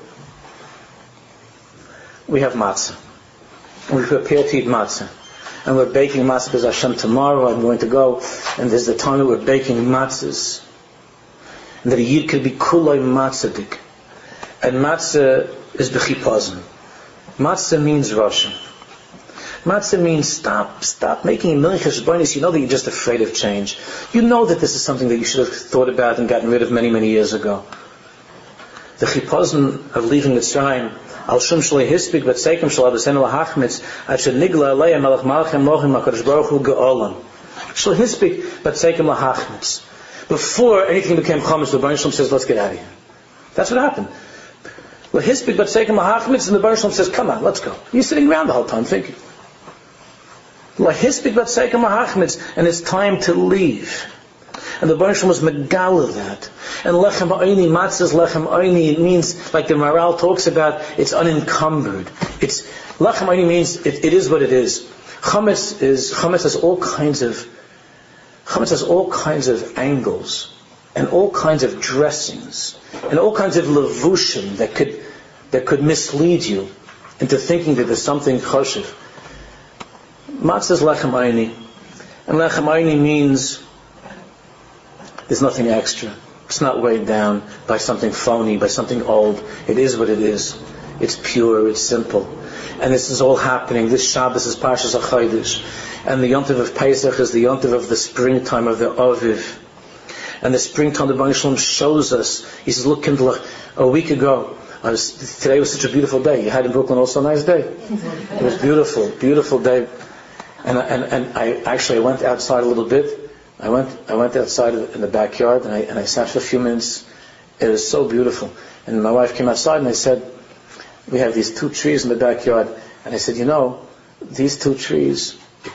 A: we have matzah. We prepare to eat matzah. And we're baking matzah because Hashem tomorrow I'm going to go, and there's the time that we're baking matzahs. And that a yid could be kulay matzahdik. And matzah is b'chipazon. Matzah means Russian. Matzah means stop making a million cheshbonis. You know that you're just afraid of change. You know that this is something that you should have thought about and gotten rid of many, many years ago. The chipazon of leaving Mitzrayim, al shum shlei hispik v'tzeikim shel abasenu lahachmitz asher nigla aleya melech malchem mochim HaKadosh Baruch Hu ge'olam. Shlei hispik v'tzeikim lahachmitz. Before anything became chametz, the Baruch Shalom says, let's get out of here. That's what happened. Lehispik v'tzeikim lahachmitz, and the Baruch Shalom says, come on, let's go. You're sitting around the whole time thinking. Lehispik v'tzeikim lahachmitz, and it's time to leave. And the Baruch Shalom was megala that. And lechem oini, matzah's lechem oini, it means, like the Maral talks about, it's unencumbered. Lechem oini means, it is what it is. Chametz has all kinds of angles, and all kinds of dressings, and all kinds of levushim that could mislead you into thinking that there's something choshev. Matzah is lechem oini, and lechem oini means there's nothing extra. It's not weighed down by something phony, by something old. It is what it is. It's pure, it's simple. And this is all happening. This Shabbos is Parshas HaChodesh. And the Yontiv of Pesach is the Yontiv of the springtime of the Aviv. And the springtime, the Baruch Shalom shows us. He says, look, Kindlech, a week ago, today was such a beautiful day. You had in Brooklyn also a nice day. It was beautiful, beautiful day. And I went outside a little bit. I went outside in the backyard and I sat for a few minutes. It was so beautiful. And my wife came outside and I said, we have these 2 trees in the backyard. And I said, these 2 trees,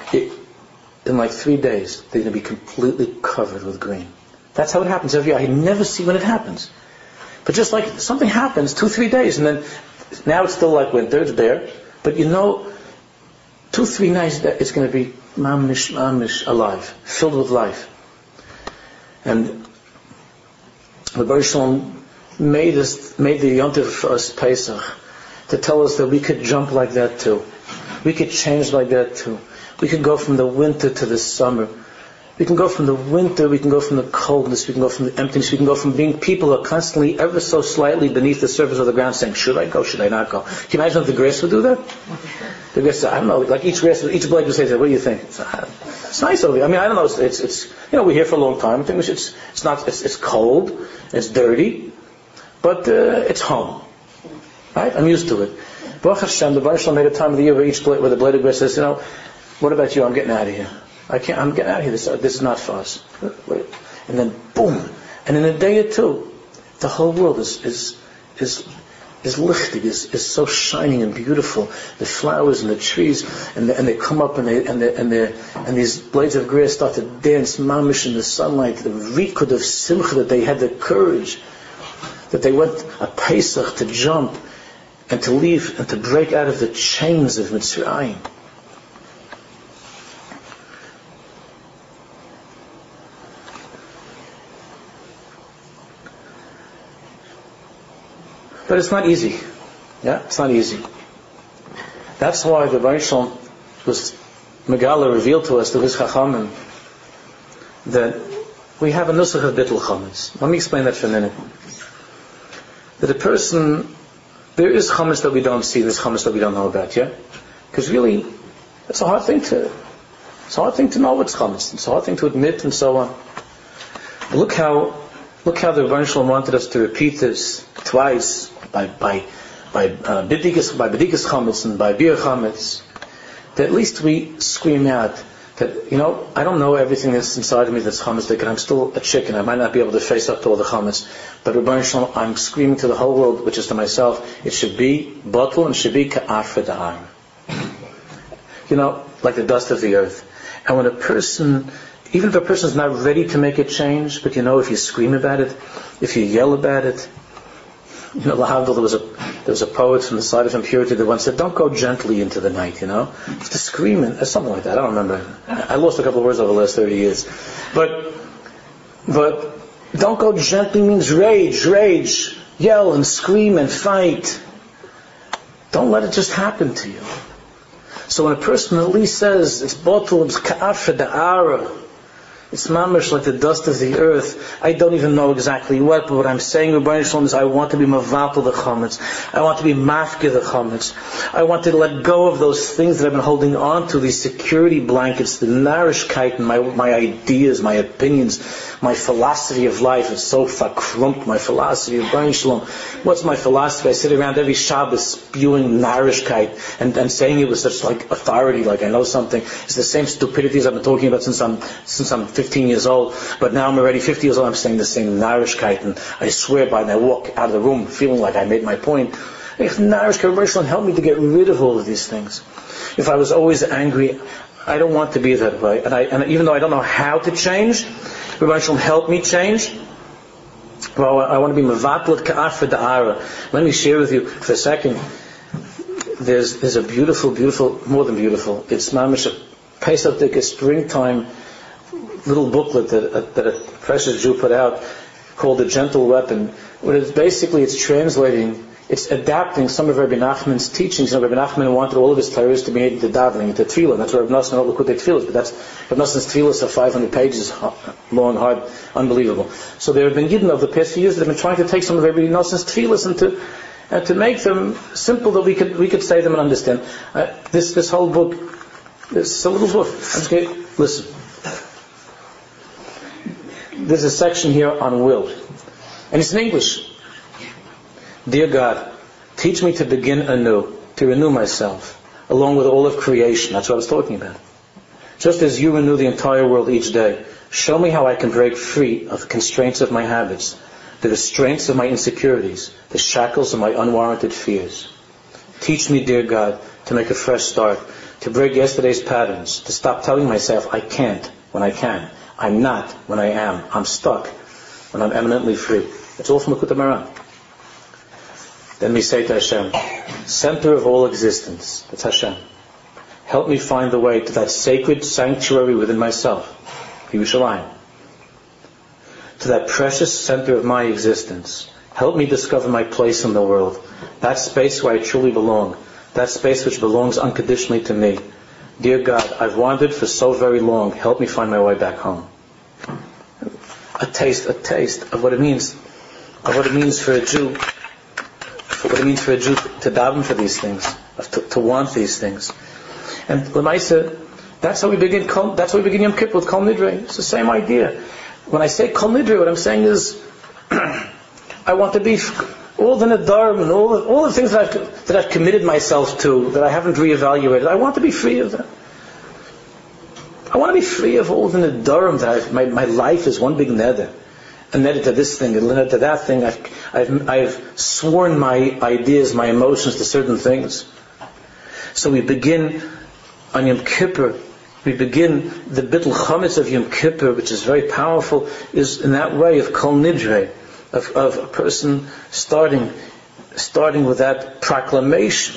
A: in like 3 days, they're going to be completely covered with green. That's how it happens every year. I never see when it happens. But just like something happens, 2-3 days, and then now it's still like winter, it's bare. But 2-3 nights, it's going to be mamish alive, filled with life. And the Baruch Shalom made the Yontiv for us Pesach to tell us that we could jump like that too. We could change like that too. We could go from the winter to the summer. We can go from the winter, we can go from the coldness, we can go from the emptiness, we can go from being people who are constantly ever so slightly beneath the surface of the ground saying, should I go, should I not go? Can you imagine if the grass would do that? The grass, I don't know, like each blade would say, what do you think? It's nice over here. I mean, I don't know, it's we're here for a long time. I think it's cold, it's dirty, but it's home. Right? I'm used to it. Baruch Hashem, the Baruch Shalom made a time of the year where the blade of grass says, what about you? I'm getting out of here. I'm getting out of here. This is not for us. And then boom. And in a day or two, the whole world is lichtig, is so shining and beautiful. The flowers and the trees, and they come up and these blades of grass start to dance mamish in the sunlight. The rikud of simcha, that they had the courage, that they went a Pesach to jump and to leave and to break out of the chains of Mitzrayim. But it's not easy. Yeah, it's not easy. That's why the Baruch Shalom was Megala revealed to us through his Chachamim that we have a nusach of bittul chametz. Let me explain that for a minute. That a person, there is chametz that we don't see, there's chametz that we don't know about, yeah? Because really, it's a hard thing to know what's chametz. It's a hard thing to admit and so on. But look how the Baruch Shalom wanted us to repeat this twice by bedikas chametz and by bir chametz, that at least we scream out That, I don't know everything that's inside of me that's chametzik, and I'm still a chicken. I might not be able to face up to all the chametz. But Rebbeinu Shalom, I'm screaming to the whole world, which is to myself, it should be batul and it should be ka'afra da'ar. Like the dust of the earth. And when a person, even if a person is not ready to make a change, but if you scream about it, if you yell about it, Lahavdil, there was a poet from the side of impurity that once said, don't go gently into the night, Just to scream, or something like that. I don't remember. I lost a couple of words over the last 30 years. But don't go gently means rage, yell and scream and fight. Don't let it just happen to you. So when a person at least says, it's batul, it's ka'afra da'ara, it's mamash like the dust of the earth. I don't even know exactly what, but what I'm saying, Rebbeinu Shalom, is I want to be mavatul the chametz. I want to be mafke the chametz. I want to let go of those things that I've been holding on to, these security blankets, the narishkeit, my ideas, my opinions, my philosophy of life. It's so verkrumpt, my philosophy of Rebbeinu Shalom. What's my philosophy? I sit around every Shabbos spewing narishkeit and saying it with such authority, like I know something. It's the same stupidities I've been talking about since I'm 15 years old, but now I'm already 50 years old, I'm saying the same narishkeit, and I swear by it, and I walk out of the room feeling like I made my point. Narishkeit, help me to get rid of all of these things. If I was always angry, I don't want to be that way, and even though I don't know how to change, Rebbeinu help me change. Well, I want to be mevatlet ka'afra da'ara. Let me share with you for a second. There's a beautiful, more than beautiful. It's mamish a Pesach Dika springtime little booklet that a precious Jew put out called The Gentle Weapon. What it's translating, it's adapting some of Rabbi Nachman's teachings. Rabbi Nachman wanted all of his Torahs to be made into davening, into tefillah. That's where Rabbi Nosson all the Kutei tefillahs, but that's Rabbi Nosson's tefillahs are 500 pages long, hard, unbelievable. So there have been Yidden of the past few years that have been trying to take some of Rabbi Nosson's tefillahs and to make them simple that we could say them and understand. This whole book, it's a little book. Listen. There's a section here on will, and it's in English. Dear God, teach me to begin anew, to renew myself, along with all of creation. That's what I was talking about. Just as you renew the entire world each day, show me how I can break free of the constraints of my habits, the restraints of my insecurities, the shackles of my unwarranted fears. Teach me, dear God, to make a fresh start, to break yesterday's patterns, to stop telling myself I can't when I can. I'm not when I am. I'm stuck when I'm eminently free. It's all from Likutei Moharan. Then we say to Hashem, center of all existence, that's Hashem, help me find the way to that sacred sanctuary within myself, Yerushalayim, to that precious center of my existence. Help me discover my place in the world, that space where I truly belong, that space which belongs unconditionally to me. Dear God, I've wandered for so very long. Help me find my way back home. A taste of what it means for a Jew, to daven for these things, to want these things. And Lamaisa, that's how we begin Yom Kippur with Kol Nidre. It's the same idea. When I say Kol Nidre, what I'm saying is, I want to be all the Nadarim and all the things that I've committed myself to, that I haven't reevaluated. I want to be free of that. I want to be free of all the Nadarim that my life is one big neder. A neder to this thing, a neder to that thing. I've sworn my ideas, my emotions to certain things. So we begin on Yom Kippur. We begin the Bittul Chametz of Yom Kippur, which is very powerful, is in that way of Kol Nidre. Of a person starting with that proclamation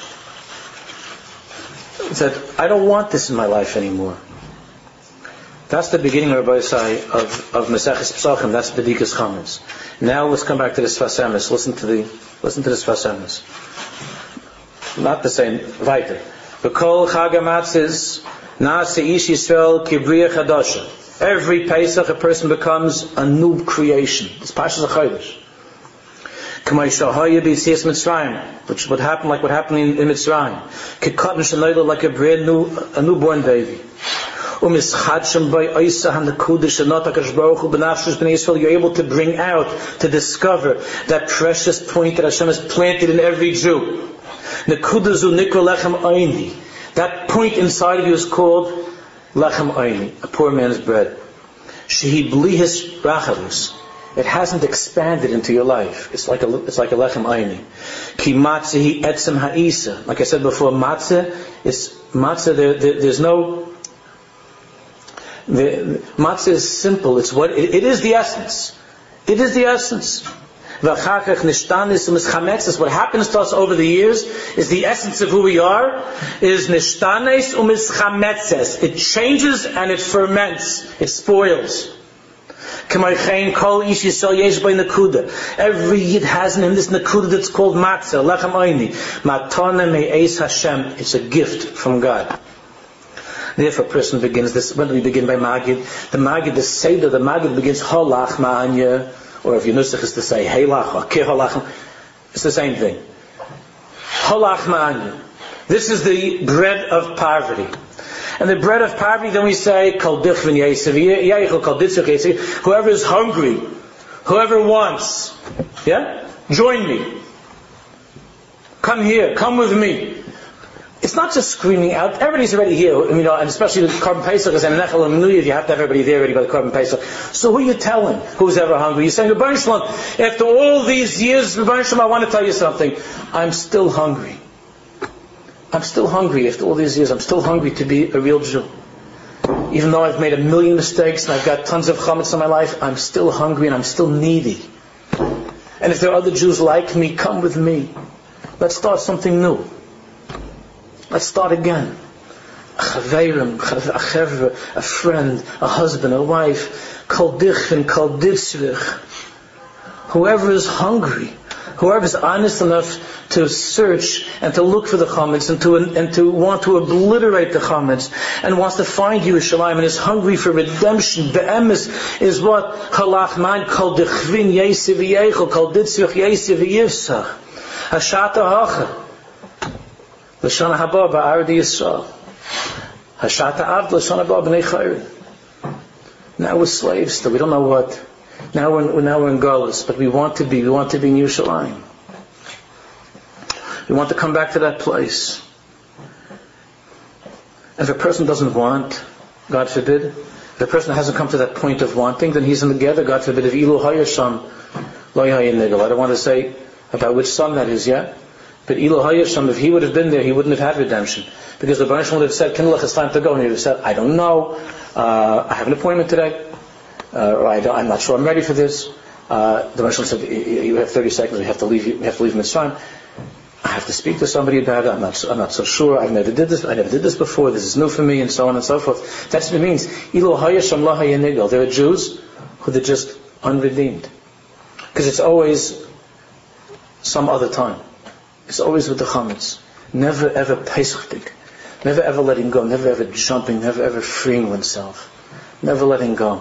A: that I don't want this in my life anymore. That's the beginning, Rabbi Isai, of Maseches Pesachim. That's Bedikas Chametz. Now let's come back to the Sfas Emes. Listen to the Sfas Emes. Not the same. Weiter. V'kol Chag HaMatzos Na'aseh Ish Yisrael Kibriya Chadasha. Every Pesach, a person becomes a new creation. It's Pashas HaChodesh. K'may shahaya b'yitzias Mitzrayim, which would happen like what happened in Mitzrayim. K'katan shenoila, like a newborn baby. U'mischadshim by oisa hanakudah shenot HaKadosh Baruch Hu b'nafshos b'nei Yisrael. You're able to bring out, to discover that precious point that Hashem has planted in every Jew. Nekudah zu nikra lechem ayni. That point inside of you is called lechem oini, a poor man's bread. Shehi blihis rachavus. It hasn't expanded into your life. It's like a lechem oini. Ki matzah etzem ha'isa. Like I said before, matzah is matzah. There's no. Matzah is simple. It's what it is. The essence. It is the essence. What happens to us over the years is the essence of who we are. Is nishtanes umischametzes. It changes and it ferments. It spoils. Every yid has in this nakuda that's called matzah, lechem oini. Matana me'es Hashem. It's a gift from God. Therefore, a person begins this. When we begin by Magid, the Seder, the Magid begins holach ma'anya. Or if your nusach is to say heilach or keholach, it's the same thing. Holach ma'anya. This is the bread of poverty. And the bread of poverty, then we say, whoever is hungry, whoever wants, join me. Come here, come with me. It's not just screaming out. Everybody's already here, and especially with Korban Pesach, because in Nechel and Menuyev, you have to have everybody there already by the Korban Pesach. So who are you telling who's ever hungry? You're saying, Rebbeinu Shalom, after all these years, Rebbeinu Shalom, I want to tell you something. I'm still hungry. I'm still hungry after all these years. I'm still hungry to be a real Jew. Even though I've made a million mistakes and I've got tons of chametz in my life, I'm still hungry and I'm still needy. And if there are other Jews like me, come with me. Let's start something new. Let's start again. A chaveirim, a chevra, a friend, a husband, a wife, kol dichvin, kol ditzvich. Whoever is hungry, whoever is honest enough to search and to look for the chametz and to want to obliterate the chametz and wants to find Yerushalayim and is hungry for redemption. Be'emes is what halach man kol dichvin yesiv yechol, kol ditzvich yesiv yivsach. Hashata hacha. L'shana haba ba'ardi Yisrael. Hashata avd l'shana haba b'nei chayrin. Now we're slaves still. We don't know what. Now we're in Galus, but we want to be in Yerushalayim. We want to come back to that place. And if a person doesn't want, God forbid, if a person hasn't come to that point of wanting, then he's in the gather, God forbid, if ilu hayasham lo yayin nigel. I don't want to say about which son that is yet. But Ilu Hayasham, if he would have been there, he wouldn't have had redemption. Because the Rebbeinu Shalom would have said, Kinlech, it's time to go. And he would have said, I don't know. I have an appointment today. Or I'm not sure I'm ready for this. The Rebbeinu Shalom said, you have 30 seconds. We have to leave Mitzrayim. I have to speak to somebody about it. I'm not so sure. I never did this before. This is new for me, and so on and so forth. That's what it means. Ilu Hayasham la hayanigel. There are Jews who are just unredeemed. Because it's always some other time. It's always with the chametz. Never ever pesachdik. Never ever letting go. Never ever jumping. Never ever freeing oneself. Never letting go.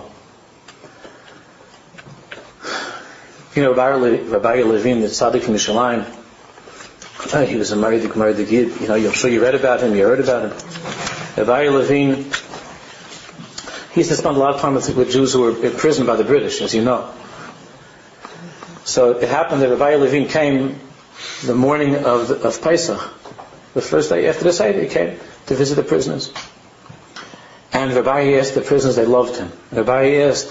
A: Rabbi Levine, the tzaddik from Yerushalayim, he was a Maridik Yid. I'm sure you read about him. You heard about him. Rabbi Levine, he used to spend a lot of time with Jews who were imprisoned by the British, as you know. So it happened that Rabbi Levine came the morning of Pesach, the first day after the Seder, he came to visit the prisoners. And Rabbi asked the prisoners, they loved him. Rabbi asked,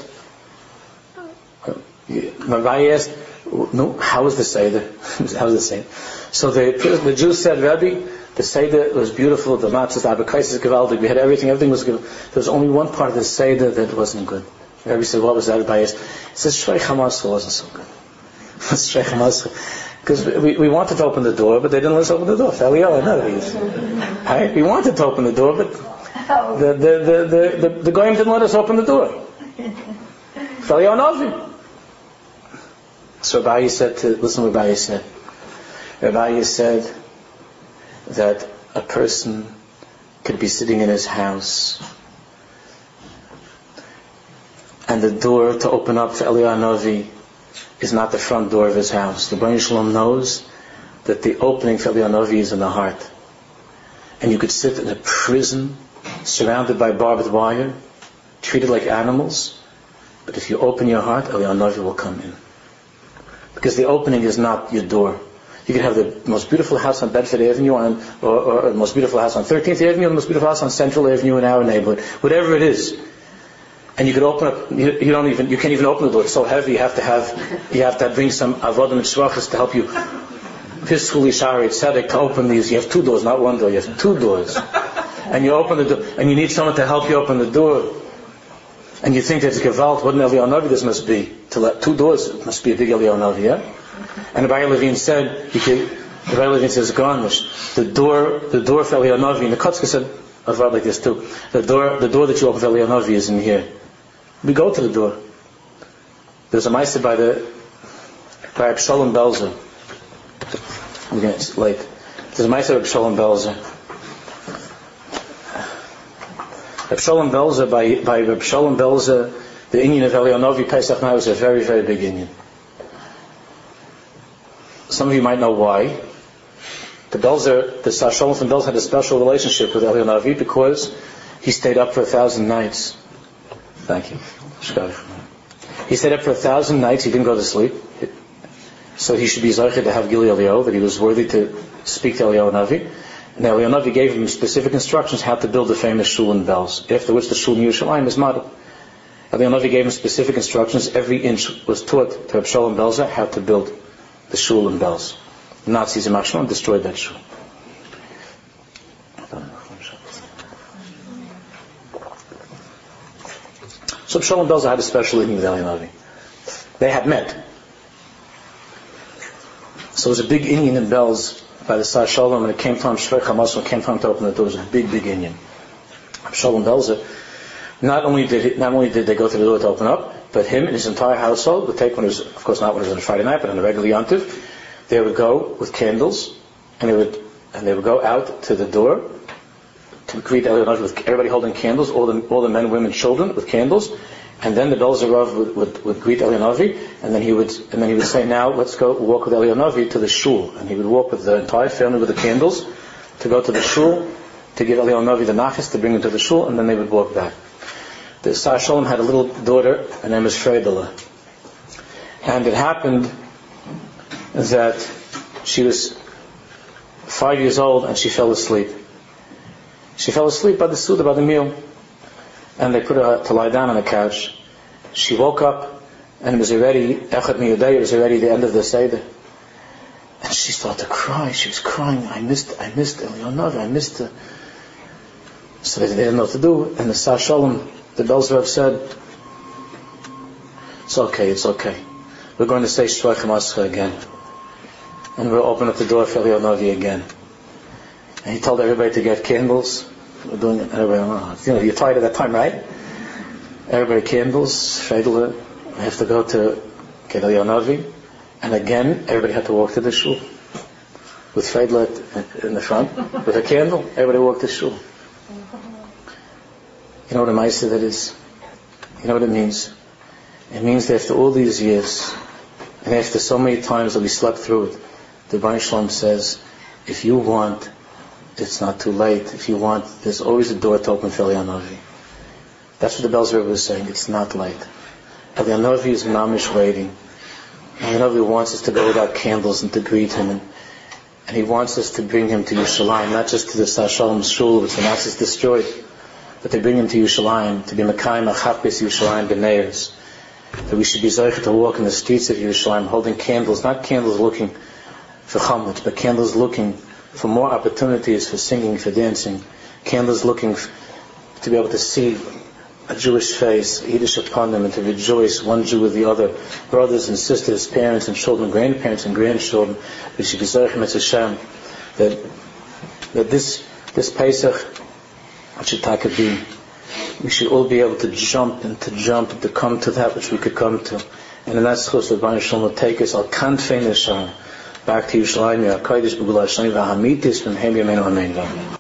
A: no, how was the Seder? How was the Seder? So the Jews said, Rabbi, the Seder was beautiful, the matzahs, the abakaisis, gewaldig, we had everything was good. There was only one part of the Seder that wasn't good. Rabbi said, what was that? Rabbi asked, he says, Shrei Hamasra wasn't so good. Shrei Hamasra. Because we wanted to open the door, but they didn't let us open the door. Right? We wanted to open the door, but the goyim didn't let us open the door. So Rabbi said listen to what Rabbi said. Rabbi said that a person could be sitting in his house and the door to open up for Eliyahu Hanavi is not the front door of his house. The Rebbeinu Shalom knows that the opening for Eliyahu Hanavi is in the heart. And you could sit in a prison surrounded by barbed wire, treated like animals, but if you open your heart, Eliyahu Hanavi will come in. Because the opening is not your door. You could have the most beautiful house on Bedford Avenue, or the most beautiful house on 13th Avenue, or the most beautiful house on Central Avenue in our neighborhood, whatever it is. And you could open up. You can't even open the door. It's so heavy. You have to bring some avodim and shvachas to help you. Peacefully, shari, tzedek, to open these. You have two doors, not one door. You have two doors, and you open the door, and you need someone to help you open the door. And you think that's gewalt. What an Eliyahu Navi this must be. To let two doors, it must be a big Eliyahu Navi, yeah. And the Rebbe Levine said, the Rebbe Levine says, garnish the door for Eliyahu Navi. And the Kotzker said, I've read like this too. The door that you open for Eliyahu Navi is in here. We go to the door. There's a meister by Reb Shalom Belzer. Again, it's late. There's a meister by Reb Shalom Belzer. Reb Shalom Belzer, by Reb Shalom Belzer, the Inyan of Eliyahu Navi Pesach now is a very, very big Inyan. Some of you might know why. The Sar Shalom from Belzer had a special relationship with Eliyahu Navi because he stayed up for 1,000 nights. Thank you. He stayed up for 1,000 nights. He didn't go to sleep. So he should be Zaycha to have Gili Eliyahu, that he was worthy to speak to Eliyahu Navi. And Eliyahu Navi gave him specific instructions how to build the famous shul in Belz, after which the shul in Yerushalayim is modeled. Eliyahu Navi gave him specific instructions. Every inch was taught to Reb Shalom Belzer how to build the shul in Belz. The Nazis in Machshon destroyed that shul. So Shalom Belzer had a special evening with Eliyahu Navi. They had met. So it was a big Inyan in Belz by the Sar Shalom, and it came time Shver Chamas, when it came time to open the doors. It was a big Inyan. Shalom Belzer, not only did they go to the door to open up, but him and his entire household would take, of course not when it was on a Friday night, but on a regular Yontiv, they would go with candles, and they would go out to the door to greet Eliyahu Navi with everybody holding candles, all the men, women, children with candles, and then the Belzer Rav would greet Eliyahu Navi, and then he would say, now let's go walk with Eliyahu Navi to the shul, and he would walk with the entire family with the candles to go to the shul to give Eliyahu Navi the nachas to bring him to the shul, and then they would walk back. The Sar Shalom had a little daughter, her name was Freidela, and it happened that she was 5 years old and she fell asleep. She fell asleep by the Suda, by the meal. And they put her to lie down on the couch. She woke up and it was already Echad Miyudei, it was already the end of the Seder. And she started to cry. She was crying, I missed Eliyahu Navi, I missed her. So they didn't know what to do. And the Sar Shalom, the Belzer Rav said, it's okay. We're going to say Shvach Mascha again. And we'll open up the door for Eliyahu Navi again. And he told everybody to get candles. We're doing it. Everybody, you're tired at that time, right? Everybody candles. Freidela, I have to go to get Eliyahu Navi. And again, everybody had to walk to the shul. With Freidela in the front, with a candle, everybody walked to the shul. You know what a ma'aseh that is? You know what it means? It means that after all these years, and after so many times that we slept through it, the Baruch Shalom says, if you want, it's not too late. If you want, there's always a door to open for Eliyahu Navi. That's what the Belzer was saying. It's not late. Eliyahu Navi is mamish waiting. Eliyahu Navi wants us to go without candles and to greet him, and he wants us to bring him to Yerushalayim, not just to the Sar Shalom shul, which the Nazis destroyed, but to bring him to Yerushalayim, to be Mekayim Achapis Yerushalayim B'neiros. That we should be zocheh to walk in the streets of Yerushalayim holding candles, not candles looking for chametz, but candles looking for more opportunities for singing, for dancing. Candles looking to be able to see a Jewish face, Yiddish upon them, and to rejoice one Jew with the other, brothers and sisters, parents and children, grandparents and grandchildren. We should be zocheh Mitzvah Hashem that this Pesach, what should Taka be? We should all be able to jump and to come to that which we could come to. And in that schus, the Baruch Shalom will take us al kanfei neshama back to Yerushalayim, Kodesh B'Gula Hashem v'Hamitis v'Mhem Yameinu Amen.